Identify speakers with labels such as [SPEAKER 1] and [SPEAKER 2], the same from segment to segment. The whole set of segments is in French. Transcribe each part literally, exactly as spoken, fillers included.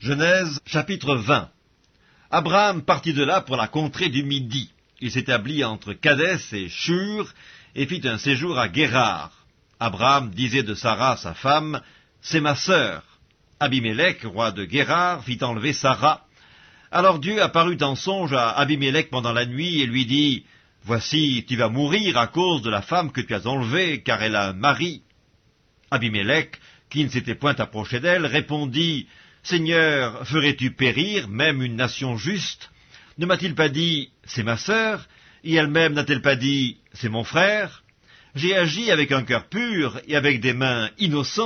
[SPEAKER 1] Genèse, chapitre vingt. Abraham partit de là pour la contrée du Midi. Il s'établit entre Kadès et Shur, et fit un séjour à Guérar. Abraham disait de Sarah, sa femme, « C'est ma sœur. » Abimélec, roi de Guérar, fit enlever Sarah. Alors Dieu apparut en songe à Abimélec pendant la nuit et lui dit, « Voici, tu vas mourir à cause de la femme que tu as enlevée, car elle a un mari. » Abimélec, qui ne s'était point approché d'elle, répondit, « Seigneur, ferais-tu périr même une nation juste? Ne m'a-t-il pas dit, c'est ma sœur, et elle-même n'a-t-elle pas dit, c'est mon frère? J'ai agi avec un cœur pur et avec des mains innocentes. »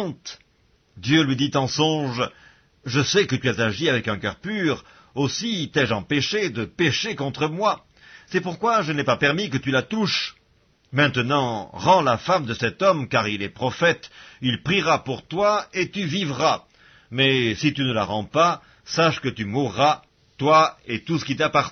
[SPEAKER 1] Dieu lui dit en songe, « Je sais que tu as agi avec un cœur pur, aussi t'ai-je empêché de pécher contre moi. C'est pourquoi je n'ai pas permis que tu la touches. Maintenant, rends la femme de cet homme, car il est prophète, il priera pour toi et tu vivras. Mais si tu ne la rends pas, sache que tu mourras, toi et tout ce qui t'appartient. »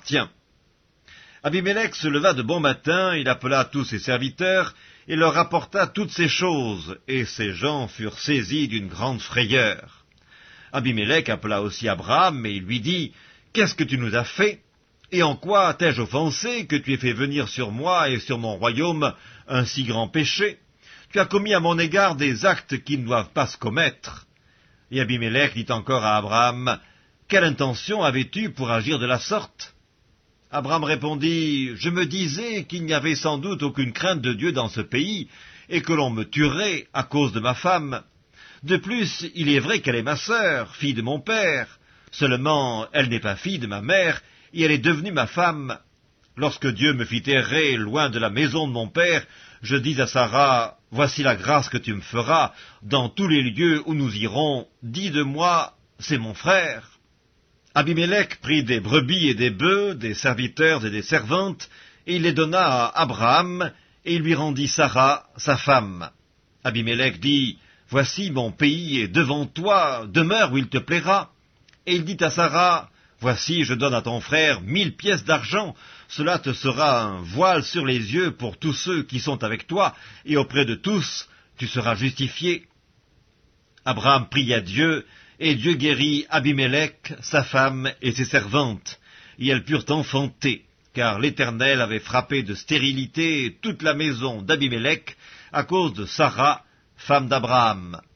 [SPEAKER 1] Abimélec se leva de bon matin, il appela tous ses serviteurs, et leur rapporta toutes ces choses, et ces gens furent saisis d'une grande frayeur. Abimélec appela aussi Abraham, et il lui dit, « Qu'est-ce que tu nous as fait? Et en quoi t'ai-je offensé que tu aies fait venir sur moi et sur mon royaume un si grand péché? Tu as commis à mon égard des actes qui ne doivent pas se commettre. » Et Abimélec dit encore à Abraham, « Quelle intention avais-tu pour agir de la sorte? » Abraham répondit, « Je me disais qu'il n'y avait sans doute aucune crainte de Dieu dans ce pays, et que l'on me tuerait à cause de ma femme. De plus, il est vrai qu'elle est ma sœur, fille de mon père. Seulement, elle n'est pas fille de ma mère, et elle est devenue ma femme. Lorsque Dieu me fit errer loin de la maison de mon père, je dis à Sarah, « Voici la grâce que tu me feras, dans tous les lieux où nous irons, dis de moi, c'est mon frère. » Abimélec prit des brebis et des bœufs, des serviteurs et des servantes, et il les donna à Abraham, et il lui rendit Sarah, sa femme. Abimélec dit, « Voici mon pays est devant toi, demeure où il te plaira. » Et il dit à Sarah, « Voici, je donne à ton frère mille pièces d'argent, cela te sera un voile sur les yeux pour tous ceux qui sont avec toi, et auprès de tous, tu seras justifié. » Abraham pria Dieu, et Dieu guérit Abimélec, sa femme et ses servantes, et elles purent enfanter, car l'Éternel avait frappé de stérilité toute la maison d'Abimélec à cause de Sarah, femme d'Abraham.